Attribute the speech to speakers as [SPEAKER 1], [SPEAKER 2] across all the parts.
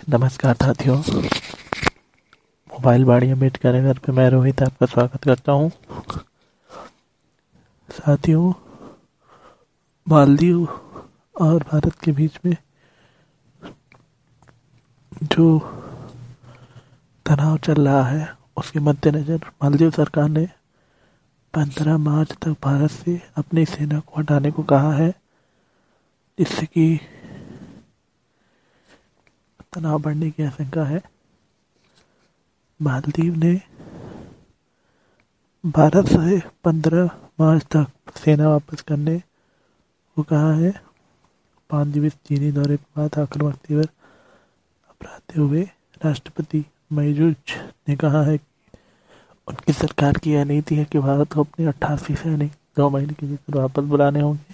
[SPEAKER 1] नमस्कार साथियों, मोबाइल बाड़ी अम्बेडकर नगर पे मैं रोहित आपका स्वागत करता हूँ। साथियों, मालदीव और भारत के बीच में जो तनाव चल रहा है उसके मद्देनजर मालदीव सरकार ने 15 मार्च तक भारत से अपनी सेना को हटाने को कहा है, जिससे कि तनाव बढ़ने की आशंका है। मालदीव ने भारत से 15 मार्च तक सेना वापस करने को कहा है। 5 दिवसीय चीनी दौरे के बाद आक्रमक तीव्र अपराधे हुए राष्ट्रपति मयूज ने कहा है कि उनकी सरकार की यह नीति है कि भारत को अपने 88 सैनिक 2 महीने के भीतर वापस बुलाने होंगे।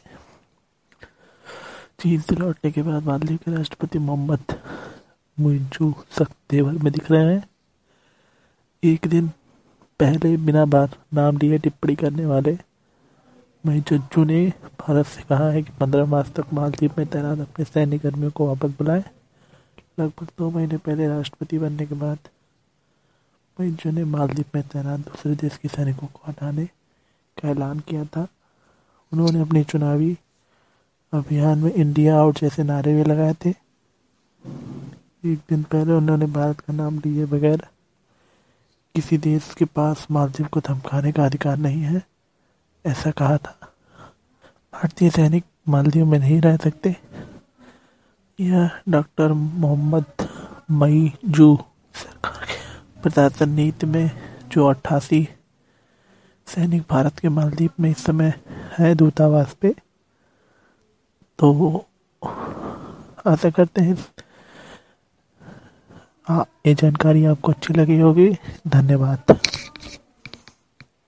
[SPEAKER 1] चीन से लौटने के बाद मालदीव के राष्ट्रपति मोहम्मद मुइज़ू सख्त तेवर में दिख रहे हैं। एक दिन पहले बिना बार नाम लिए टिप्पणी करने वाले मुइज़ू ने भारत से कहा है कि 15 मार्च तक मालदीव में तैनात अपने सैन्य कर्मियों को वापस बुलाएं। लगभग 2 महीने पहले राष्ट्रपति बनने के बाद मुइज़ू ने मालदीव में तैनात दूसरे देश के सैनिकों को हटाने का ऐलान किया था। उन्होंने अपने चुनावी अभियान में इंडिया आउट जैसे नारे भी लगाए थे। एक दिन पहले उन्होंने भारत का नाम लिए बगैर किसी देश के पास मालदीव को धमकाने का अधिकार नहीं है, ऐसा कहा था। भारतीय सैनिक मालदीव में नहीं रह सकते, यह डॉक्टर मोहम्मद मुइज़ू सरकार के प्रशासन नीति में जो 88 सैनिक भारत के मालदीव में इस समय है दूतावास पे, तो आशा करते हैं ये जानकारी आपको अच्छी लगी होगी। धन्यवाद।